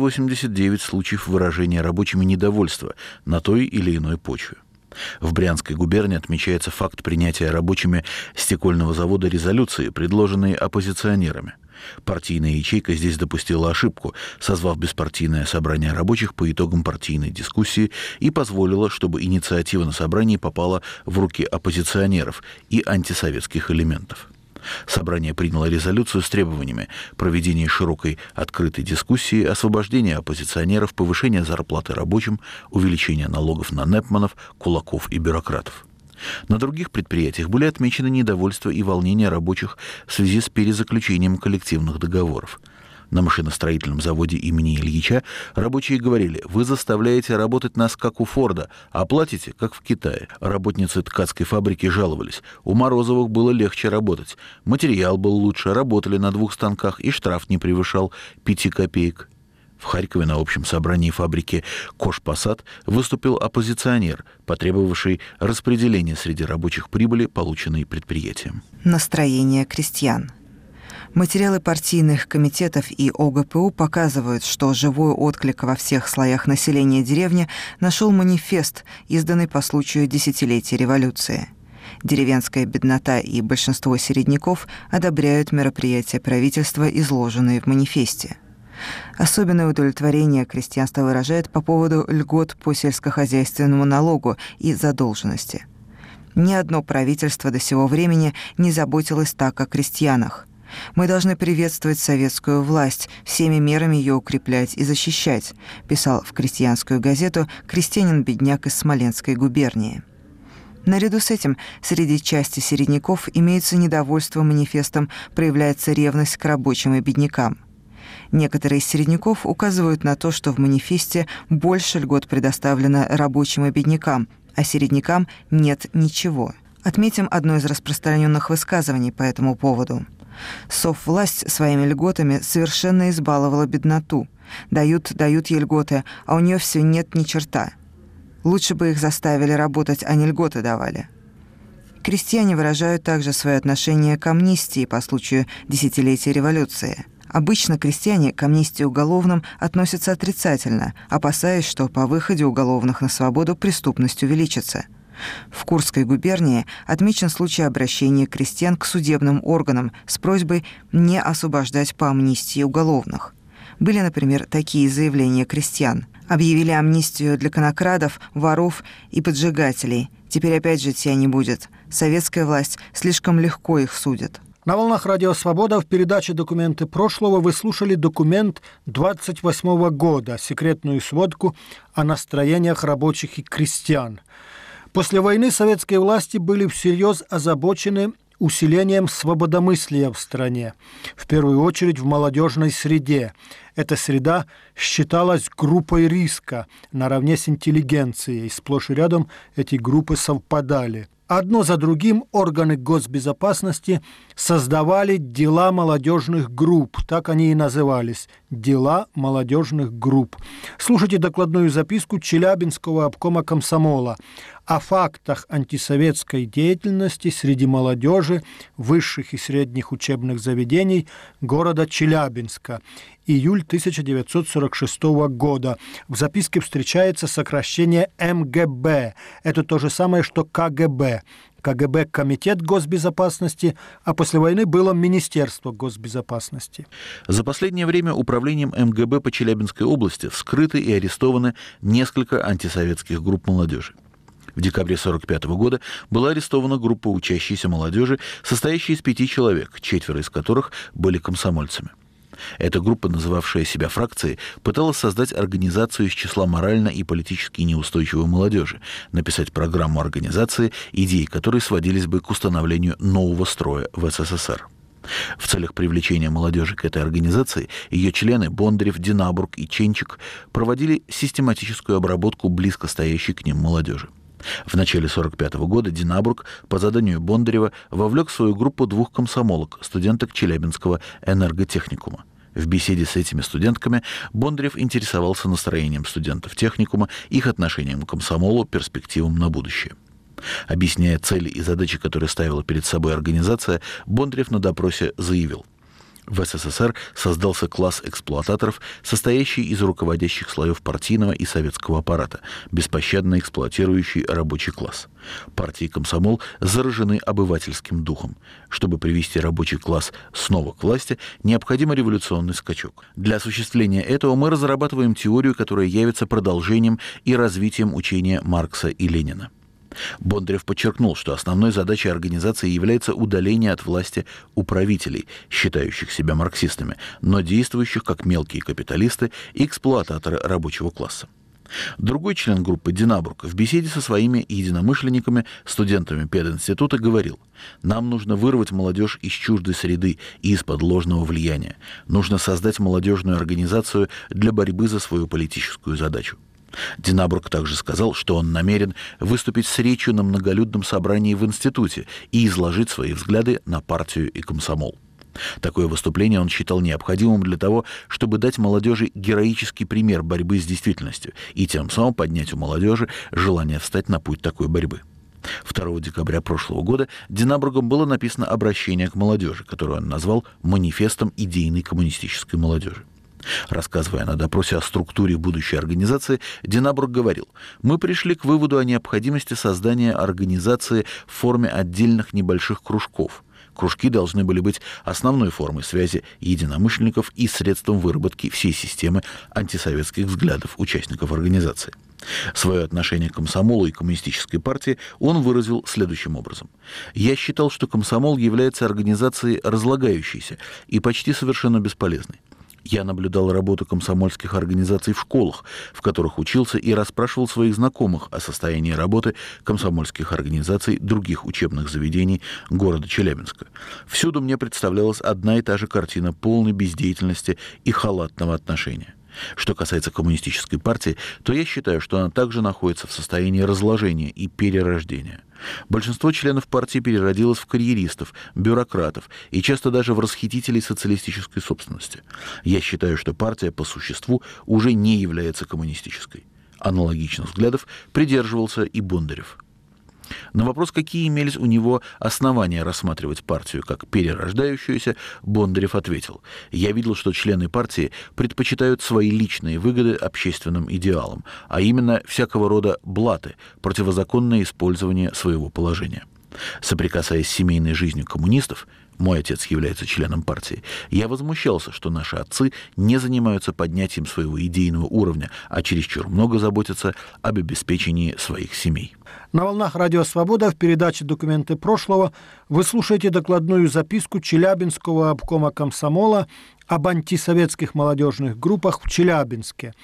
289 случаев выражения рабочими недовольства на той или иной почве. В Брянской губернии отмечается факт принятия рабочими стекольного завода резолюции, предложенной оппозиционерами. Партийная ячейка здесь допустила ошибку, созвав беспартийное собрание рабочих по итогам партийной дискуссии и позволила, чтобы инициатива на собрании попала в руки оппозиционеров и антисоветских элементов. Собрание приняло резолюцию с требованиями проведения широкой открытой дискуссии, освобождения оппозиционеров, повышения зарплаты рабочим, увеличения налогов на непманов, кулаков и бюрократов. На других предприятиях были отмечены недовольство и волнение рабочих в связи с перезаключением коллективных договоров. На машиностроительном заводе имени Ильича рабочие говорили: «Вы заставляете работать нас, как у Форда, а платите, как в Китае». Работницы ткацкой фабрики жаловались: у Морозовых было легче работать, материал был лучше, работали на 2 станках, и штраф не превышал 5 копеек. В Харькове на общем собрании фабрики «Кошпосад» выступил оппозиционер, потребовавший распределения среди рабочих прибыли, полученной предприятием. Настроение крестьян. Материалы партийных комитетов и ОГПУ показывают, что живой отклик во всех слоях населения деревни нашел манифест, изданный по случаю десятилетия революции. Деревенская беднота и большинство середняков одобряют мероприятия правительства, изложенные в манифесте. Особенное удовлетворение крестьянство выражает по поводу льгот по сельскохозяйственному налогу и задолженности. Ни одно правительство до сего времени не заботилось так о крестьянах. «Мы должны приветствовать советскую власть, всеми мерами ее укреплять и защищать», писал в крестьянскую газету крестьянин-бедняк из Смоленской губернии. Наряду с этим, среди части середняков имеется недовольство манифестом, проявляется ревность к рабочим и беднякам. Некоторые из середняков указывают на то, что в манифесте больше льгот предоставлено рабочим и беднякам, а середнякам нет ничего. Отметим одно из распространенных высказываний по этому поводу. Соввласть своими льготами совершенно избаловала бедноту. Дают ей льготы, а у нее все нет ни черта. Лучше бы их заставили работать, а не льготы давали. Крестьяне выражают также свое отношение к амнистии по случаю десятилетия революции. Обычно крестьяне к амнистии уголовным относятся отрицательно, опасаясь, что по выходе уголовных на свободу преступность увеличится. В Курской губернии отмечен случай обращения крестьян к судебным органам с просьбой не освобождать по амнистии уголовных. Были, например, такие заявления крестьян. Объявили амнистию для конокрадов, воров и поджигателей. Теперь опять житья не будет. Советская власть слишком легко их судит. На волнах Радио Свобода в передаче «Документы прошлого» вы слушали документ 28 года, секретную сводку о настроениях рабочих и крестьян. После войны советские власти были всерьез озабочены усилением свободомыслия в стране, в первую очередь в молодежной среде. Эта среда считалась группой риска наравне с интеллигенцией. Сплошь и рядом эти группы совпадали. Одно за другим органы госбезопасности создавали дела молодежных групп. Так они и назывались – дела молодежных групп. Слушайте докладную записку Челябинского обкома комсомола о фактах антисоветской деятельности среди молодежи высших и средних учебных заведений города Челябинска. Июль 1946 года. В записке встречается сокращение МГБ. Это то же самое, что КГБ. КГБ – Комитет госбезопасности, а после войны было Министерство госбезопасности. За последнее время управлением МГБ по Челябинской области вскрыты и арестованы несколько антисоветских групп молодежи. В декабре 1945 года была арестована группа учащейся молодежи, состоящая из 5 человек, 4 из которых были комсомольцами. Эта группа, называвшая себя фракцией, пыталась создать организацию из числа морально и политически неустойчивой молодежи, написать программу организации, идеи которой сводились бы к установлению нового строя в СССР. В целях привлечения молодежи к этой организации ее члены Бондарев, Динабург и Ченчик проводили систематическую обработку близко стоящей к ним молодежи. В начале 1945 года Динабург по заданию Бондарева вовлек в свою группу 2 комсомолок, студенток Челябинского энерготехникума. В беседе с этими студентками Бондарев интересовался настроением студентов техникума, их отношением к комсомолу, перспективам на будущее. Объясняя цели и задачи, которые ставила перед собой организация, Бондарев на допросе заявил: в СССР создался класс эксплуататоров, состоящий из руководящих слоев партийного и советского аппарата, беспощадно эксплуатирующий рабочий класс. Партия и комсомол заражены обывательским духом. Чтобы привести рабочий класс снова к власти, необходим революционный скачок. Для осуществления этого мы разрабатываем теорию, которая явится продолжением и развитием учения Маркса и Ленина. Бондарев подчеркнул, что основной задачей организации является удаление от власти управителей, считающих себя марксистами, но действующих как мелкие капиталисты и эксплуататоры рабочего класса. Другой член группы Динабург в беседе со своими единомышленниками, студентами пединститута, говорил: «Нам нужно вырвать молодежь из чуждой среды и из-под ложного влияния. Нужно создать молодежную организацию для борьбы за свою политическую задачу». Динабург также сказал, что он намерен выступить с речью на многолюдном собрании в институте и изложить свои взгляды на партию и комсомол. Такое выступление он считал необходимым для того, чтобы дать молодежи героический пример борьбы с действительностью и тем самым поднять у молодежи желание встать на путь такой борьбы. 2 декабря прошлого года Динабургом было написано обращение к молодежи, которое он назвал «Манифестом идейной коммунистической молодежи». Рассказывая на допросе о структуре будущей организации, Динабург говорил: «Мы пришли к выводу о необходимости создания организации в форме отдельных небольших кружков. Кружки должны были быть основной формой связи единомышленников и средством выработки всей системы антисоветских взглядов участников организации». Свое отношение к комсомолу и коммунистической партии он выразил следующим образом: «Я считал, что комсомол является организацией разлагающейся и почти совершенно бесполезной. Я наблюдал работу комсомольских организаций в школах, в которых учился, и расспрашивал своих знакомых о состоянии работы комсомольских организаций других учебных заведений города Челябинска. Всюду мне представлялась одна и та же картина полной бездеятельности и халатного отношения. Что касается коммунистической партии, то я считаю, что она также находится в состоянии разложения и перерождения. Большинство членов партии переродилось в карьеристов, бюрократов и часто даже в расхитителей социалистической собственности. Я считаю, что партия по существу уже не является коммунистической». Аналогичных взглядов придерживался и Бондарев. На вопрос, какие имелись у него основания рассматривать партию как перерождающуюся, Бондарев ответил: «Я видел, что члены партии предпочитают свои личные выгоды общественным идеалам, а именно всякого рода блаты, противозаконное использование своего положения. Соприкасаясь с семейной жизнью коммунистов, мой отец является членом партии, я возмущался, что наши отцы не занимаются поднятием своего идейного уровня, а чересчур много заботятся об обеспечении своих семей. На волнах Радио Свобода в передаче «Документы прошлого» вы слушаете докладную записку Челябинского обкома комсомола об антисоветских молодежных группах в Челябинске,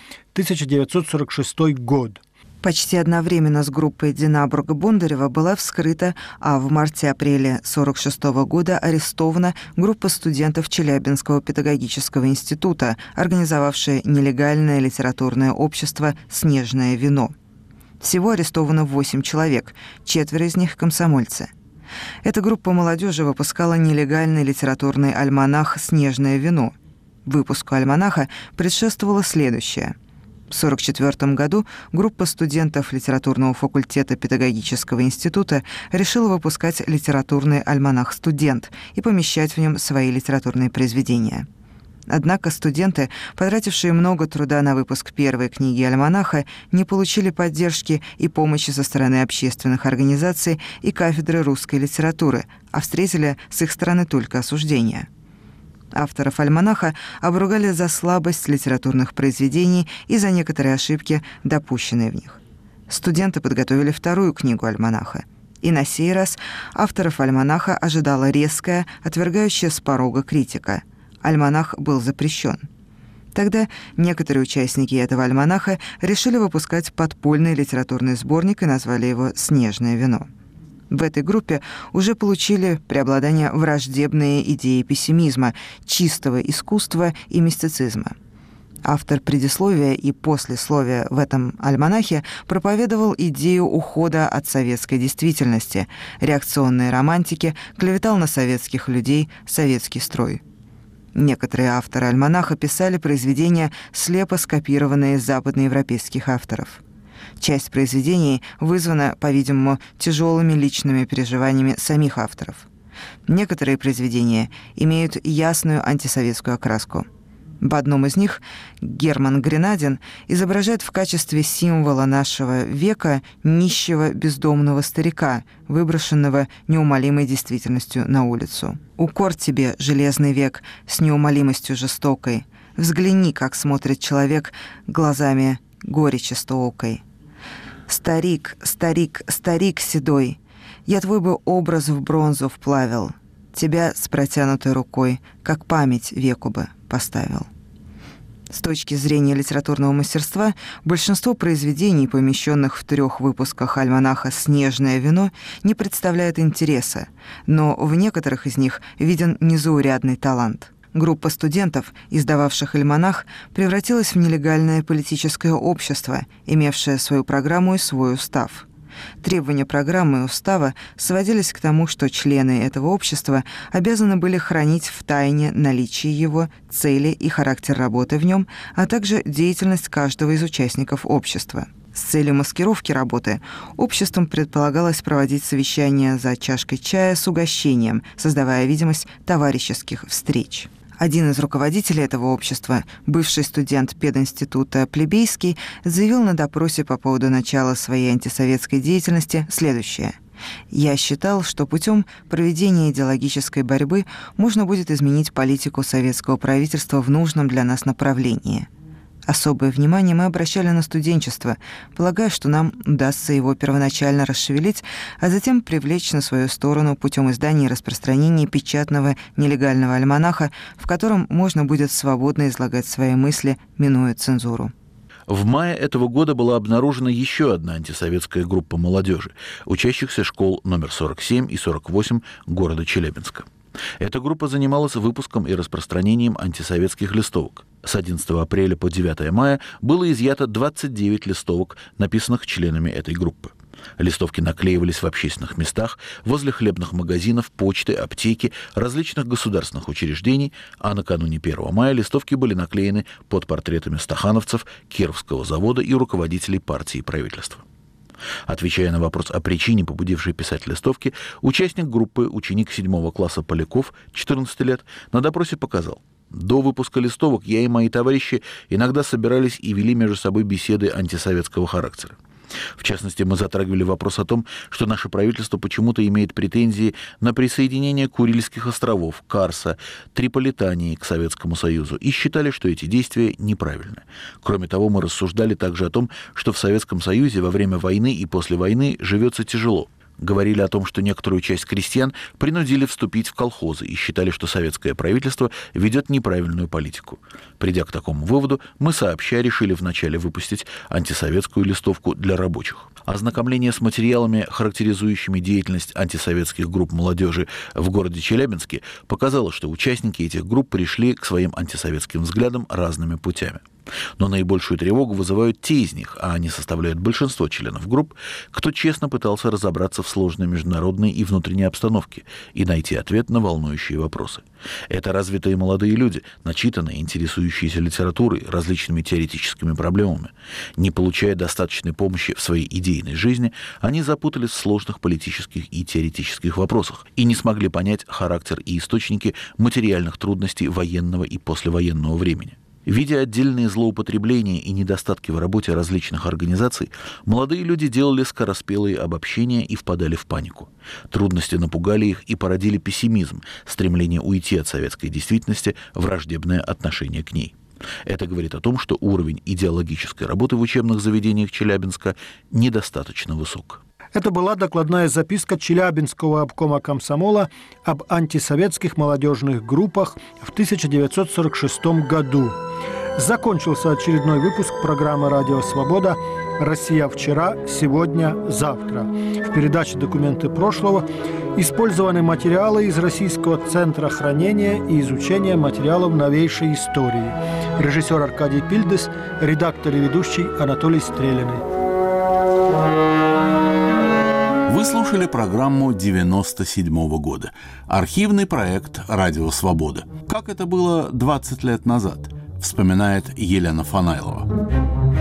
1946 год. Почти одновременно с группой Динабурга Бондарева была вскрыта, а в марте-апреле 1946 года арестована группа студентов Челябинского педагогического института, организовавшая нелегальное литературное общество «Снежное вино». Всего арестовано 8 человек, 4 из них – комсомольцы. Эта группа молодежи выпускала нелегальный литературный альманах «Снежное вино». Выпуску альманаха предшествовало следующее. В 1944 году группа студентов литературного факультета педагогического института решила выпускать литературный альманах «Студент» и помещать в нем свои литературные произведения. Однако студенты, потратившие много труда на выпуск первой книги альманаха, не получили поддержки и помощи со стороны общественных организаций и кафедры русской литературы, а встретили с их стороны только осуждение. Авторов альманаха обругали за слабость литературных произведений и за некоторые ошибки, допущенные в них. Студенты подготовили вторую книгу альманаха. И на сей раз авторов альманаха ожидала резкая, отвергающая с порога критика. Альманах был запрещен. Тогда некоторые участники этого альманаха решили выпускать подпольный литературный сборник и назвали его «Снежное вино». В этой группе уже получили преобладание враждебные идеи пессимизма, чистого искусства и мистицизма. Автор предисловия и послесловия в этом альманахе проповедовал идею ухода от советской действительности, реакционной романтики, клеветал на советских людей, советский строй. Некоторые авторы альманаха писали произведения, слепо скопированные из западноевропейских авторов. Часть произведений вызвана, по-видимому, тяжелыми личными переживаниями самих авторов. Некоторые произведения имеют ясную антисоветскую окраску. В одном из них Герман Гренадин изображает в качестве символа нашего века нищего бездомного старика, выброшенного неумолимой действительностью на улицу. «Укор тебе, железный век, с неумолимостью жестокой. Взгляни, как смотрит человек глазами горечи стоокой. Старик, старик, старик седой, я твой бы образ в бронзу вплавил, тебя с протянутой рукой, как память веку бы поставил». С точки зрения литературного мастерства, большинство произведений, помещенных в 3 выпусках альманаха «Снежное вино», не представляет интереса, но в некоторых из них виден незаурядный талант. Группа студентов, издававших альманах, превратилась в нелегальное политическое общество, имевшее свою программу и свой устав. Требования программы и устава сводились к тому, что члены этого общества обязаны были хранить в тайне наличие его, цели и характер работы в нем, а также деятельность каждого из участников общества. С целью маскировки работы обществом предполагалось проводить совещания за чашкой чая с угощением, создавая видимость товарищеских встреч. Один из руководителей этого общества, бывший студент пединститута Плебейский, заявил на допросе по поводу начала своей антисоветской деятельности следующее. «Я считал, что путем проведения идеологической борьбы можно будет изменить политику советского правительства в нужном для нас направлении. Особое внимание мы обращали на студенчество, полагая, что нам удастся его первоначально расшевелить, а затем привлечь на свою сторону путем издания и распространения печатного нелегального альманаха, в котором можно будет свободно излагать свои мысли, минуя цензуру». В мае этого года была обнаружена еще одна антисоветская группа молодежи, учащихся школ номер 47 и 48 города Челябинска. Эта группа занималась выпуском и распространением антисоветских листовок. С 11 апреля по 9 мая было изъято 29 листовок, написанных членами этой группы. Листовки наклеивались в общественных местах, возле хлебных магазинов, почты, аптеки, различных государственных учреждений, а накануне 1 мая листовки были наклеены под портретами стахановцев, Кировского завода и руководителей партии и правительства. Отвечая на вопрос о причине, побудившей писать листовки, участник группы, ученик 7 класса Поляков, 14 лет, на допросе показал: «До выпуска листовок я и мои товарищи иногда собирались и вели между собой беседы антисоветского характера. В частности, мы затрагивали вопрос о том, что наше правительство почему-то имеет претензии на присоединение Курильских островов, Карса, Триполитании к Советскому Союзу и считали, что эти действия неправильны. Кроме того, мы рассуждали также о том, что в Советском Союзе во время войны и после войны живется тяжело. Говорили о том, что некоторую часть крестьян принудили вступить в колхозы и считали, что советское правительство ведет неправильную политику. Придя к такому выводу, мы сообща решили вначале выпустить антисоветскую листовку для рабочих. Ознакомление с материалами, характеризующими деятельность антисоветских групп молодежи в городе Челябинске, показало, что участники этих групп пришли к своим антисоветским взглядам разными путями. Но наибольшую тревогу вызывают те из них, а они составляют большинство членов групп, кто честно пытался разобраться в сложной международной и внутренней обстановке и найти ответ на волнующие вопросы. Это развитые молодые люди, начитанные, интересующиеся литературой, различными теоретическими проблемами. Не получая достаточной помощи в своей идейной жизни, они запутались в сложных политических и теоретических вопросах и не смогли понять характер и источники материальных трудностей военного и послевоенного времени. Видя отдельные злоупотребления и недостатки в работе различных организаций, молодые люди делали скороспелые обобщения и впадали в панику. Трудности напугали их и породили пессимизм, стремление уйти от советской действительности, враждебное отношение к ней. Это говорит о том, что уровень идеологической работы в учебных заведениях Челябинска недостаточно высок. Это была докладная записка Челябинского обкома комсомола об антисоветских молодежных группах в 1946 году. Закончился очередной выпуск программы «Радио Свобода. Россия вчера, сегодня, завтра». В передаче «Документы прошлого» использованы материалы из Российского центра хранения и изучения материалов новейшей истории. Режиссер Аркадий Пильдес, редактор и ведущий Анатолий Стрелиный. Вы слушали программу 1997 года. Архивный проект «Радио Свобода». Как это было 20 лет назад, вспоминает Елена Фанайлова.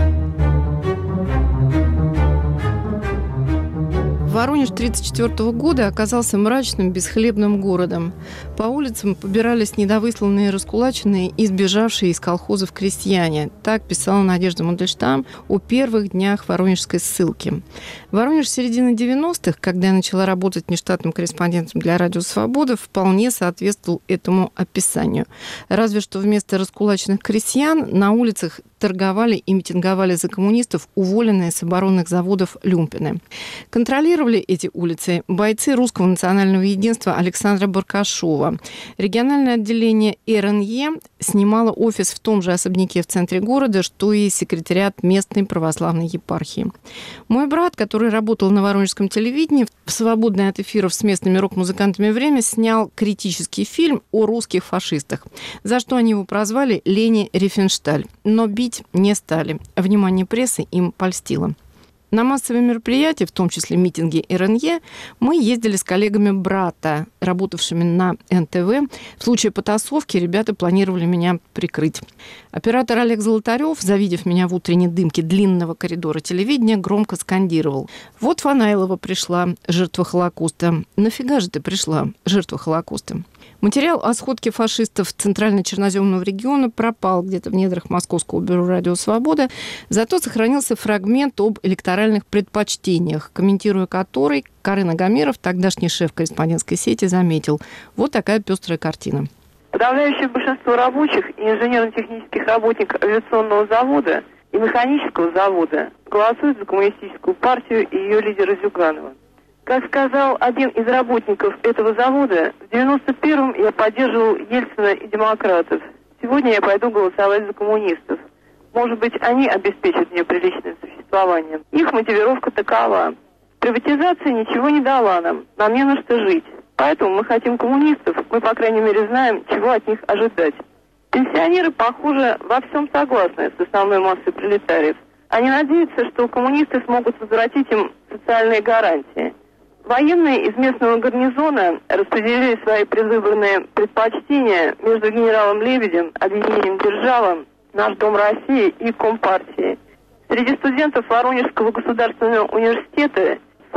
Воронеж 1934 года оказался мрачным, бесхлебным городом. По улицам побирались недовысланные, раскулаченные и сбежавшие из колхозов крестьяне. Так писала Надежда Мандельштам о первых днях воронежской ссылки. Воронеж середины 90-х, когда я начала работать внештатным корреспондентом для «Радио Свобода», вполне соответствовал этому описанию. Разве что вместо раскулаченных крестьян на улицах торговали и митинговали за коммунистов уволенные с оборонных заводов люмпины. Контролировали эти улицы бойцы Русского национального единства Александра Баркашова. Региональное отделение РНЕ снимало офис в том же особняке в центре города, что и секретариат местной православной епархии. Мой брат, который работал на воронежском телевидении, в свободное от эфиров с местными рок-музыкантами время снял критический фильм о русских фашистах, за что они его прозвали «Лени Рифеншталь». Но бить не стали. Внимание прессы им польстило. На массовые мероприятия, в том числе митинги РНЕ, мы ездили с коллегами брата, работавшими на НТВ. В случае потасовки ребята планировали меня прикрыть. Оператор Олег Золотарев, завидев меня в утренней дымке длинного коридора телевидения, громко скандировал: «Вот Фанайлова пришла, жертва Холокоста. Нафига же ты пришла, жертва Холокоста?» Материал о сходке фашистов Центрально-Черноземного региона пропал где-то в недрах Московского бюро «Радио Свобода», зато сохранился фрагмент об электоральных предпочтениях, комментируя который Карен Агамиров, тогдашний шеф корреспондентской сети, заметил: вот такая пестрая картина. Подавляющее большинство рабочих и инженерно-технических работников авиационного завода и механического завода голосуют за коммунистическую партию и ее лидера Зюганова. Как сказал один из работников этого завода, в 91-м я поддерживал Ельцина и демократов. Сегодня я пойду голосовать за коммунистов. Может быть, они обеспечат мне приличное существование. Их мотивировка такова: приватизация ничего не дала нам не на что жить. Поэтому мы хотим коммунистов, мы, по крайней мере, знаем, чего от них ожидать. Пенсионеры, похоже, во всем согласны с основной массой пролетариев. Они надеются, что коммунисты смогут возвратить им социальные гарантии. Военные из местного гарнизона распределили свои предвыборные предпочтения между генералом Лебедем, объединением «Держава», «Наш Дом России» и Компартией. Среди студентов Воронежского государственного университета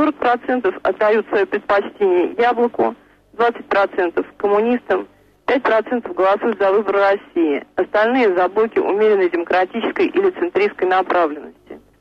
40% отдают свое предпочтение «Яблоку», 20% коммунистам, 5% голосуют за выбор России, остальные за блоки умеренной демократической или центристской направленности.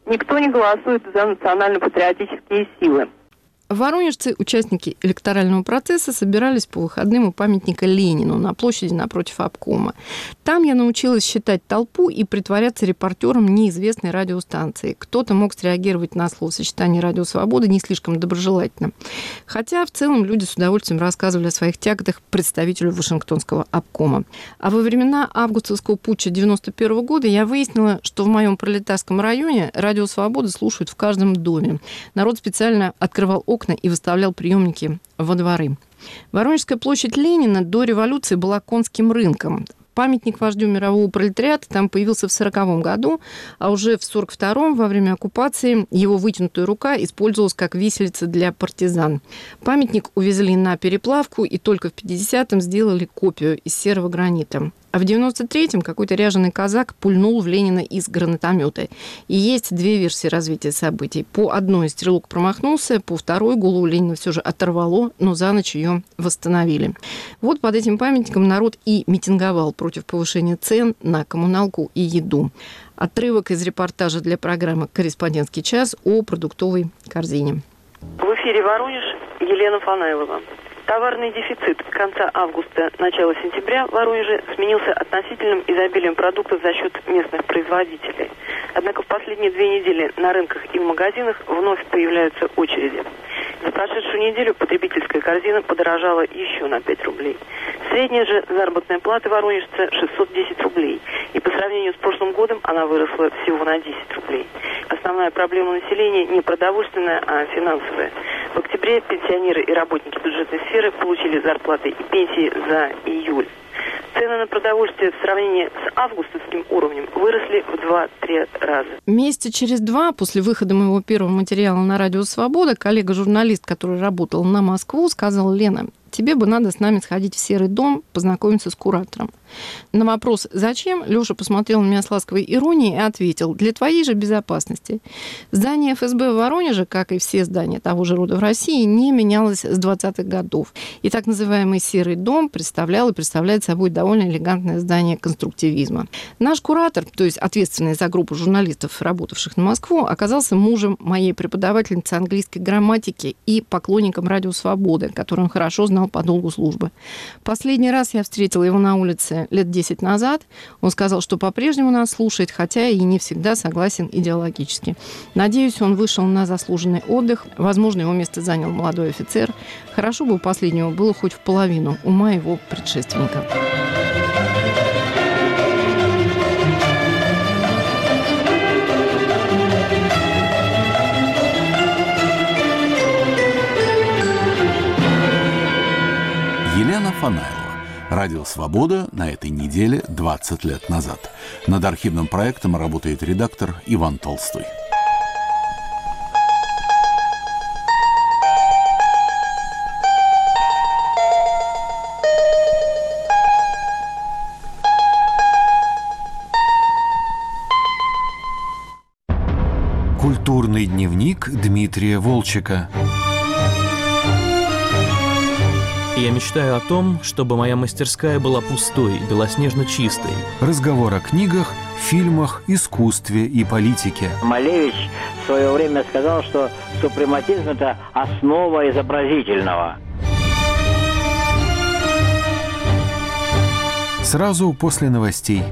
Никто не голосует за национально-патриотические силы. Воронежцы, участники электорального процесса, собирались по выходным у памятника Ленину на площади напротив обкома. Там я научилась считать толпу и притворяться репортером неизвестной радиостанции. Кто-то мог среагировать на словосочетание «Радио Свобода» не слишком доброжелательно. Хотя в целом люди с удовольствием рассказывали о своих тяготах представителю Вашингтонского обкома. А во времена августовского путча 1991 года я выяснила, что в моем пролетарском районе «Радио Свобода» слушают в каждом доме. Народ специально открывал окна и выставлял приемники во дворы. Воронежская площадь Ленина до революции была конским рынком. Памятник вождю мирового пролетариата там появился в 1940 году, а уже в 1942 во время оккупации его вытянутая рука использовалась как виселица для партизан. Памятник увезли на переплавку и только в 1950-м сделали копию из серого гранита. А в 1993-м какой-то ряженый казак пульнул в Ленина из гранатомета. И есть две версии развития событий. По одной стрелок промахнулся, по второй голову Ленина все же оторвало, но за ночь ее восстановили. Вот под этим памятником народ и митинговал против повышения цен на коммуналку и еду. Отрывок из репортажа для программы «Корреспондентский час» о продуктовой корзине. В эфире Воронеж, Елена Фанаилова. Товарный дефицит конца августа, начала сентября в Воронеже сменился относительным изобилием продуктов за счет местных производителей. Однако в последние 2 недели на рынках и в магазинах вновь появляются очереди. За прошедшую неделю потребительская корзина подорожала еще на 5 рублей. Средняя же заработная плата воронежца 610 рублей. И по сравнению с прошлым годом она выросла всего на 10 рублей. Основная проблема населения не продовольственная, а финансовая. В октябре пенсионеры и работники бюджетной сферы получили зарплаты и пенсии за июль. Цены на продовольствие в сравнении с августовским уровнем выросли в 2-3 раза. Месяца через 2 после выхода моего первого материала на «Радио Свобода» коллега-журналист, который работал на Москву, сказал: «Лена, тебе бы надо с нами сходить в Серый дом, познакомиться с куратором». На вопрос «Зачем?» Лёша посмотрел на меня с ласковой иронией и ответил: «Для твоей же безопасности». Здание ФСБ в Воронеже, как и все здания того же рода в России, не менялось с 20-х годов. И так называемый Серый дом представлял и представляет собой довольно элегантное здание конструктивизма. Наш куратор, то есть ответственный за группу журналистов, работавших на Москву, оказался мужем моей преподавательницы английской грамматики и поклонником «Радио Свободы», который он хорошо знал по долгу службы. Последний раз я встретила его на улице лет 10 назад. Он сказал, что по-прежнему нас слушает, хотя и не всегда согласен идеологически. Надеюсь, он вышел на заслуженный отдых. Возможно, его место занял молодой офицер. Хорошо бы у последнего было хоть в половину ума его предшественника. Елена Фанаилова. «Радио Свобода» на этой неделе 20 лет назад. Над архивным проектом работает редактор Иван Толстой. Культурный дневник Дмитрия Волчека. Я мечтаю о том, чтобы моя мастерская была пустой, белоснежно чистой. Разговор о книгах, фильмах, искусстве и политике. Малевич в свое время сказал, что супрематизм – это основа изобразительного. Сразу после новостей.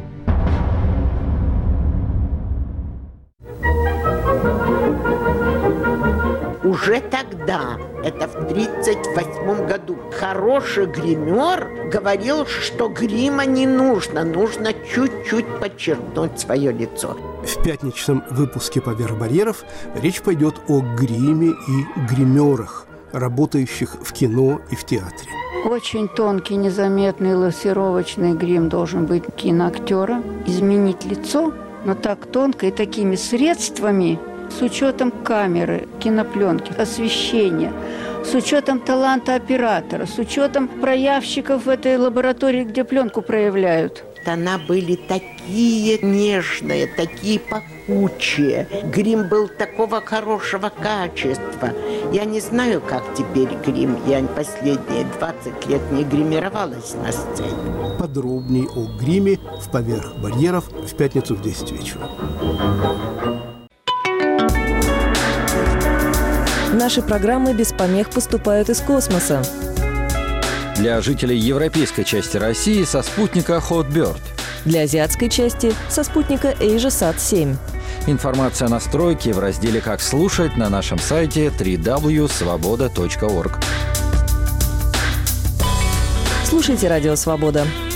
Уже тогда, это в 1938 году, хороший гример говорил, что грима не нужно, нужно чуть-чуть подчеркнуть свое лицо. В пятничном выпуске «Поверх барьеров» речь пойдет о гриме и гримерах, работающих в кино и в театре. Очень тонкий, незаметный лассировочный грим должен быть киноактера. Изменить лицо, но так тонко и такими средствами, с учетом камеры, кинопленки, освещения, с учетом таланта оператора, с учетом проявщиков в этой лаборатории, где пленку проявляют. Тона были такие нежные, такие пахучие. Грим был такого хорошего качества. Я не знаю, как теперь грим. Я последние 20 лет не гримировалась на сцене. Подробней о гриме в «Поверх барьеров» в пятницу в 10 вечера. Наши программы без помех поступают из космоса. Для жителей европейской части России со спутника Hotbird. Для азиатской части со спутника AsiaSat-7. Информация о настройке в разделе «Как слушать» на нашем сайте www.svoboda.org. Слушайте «Радио Свобода».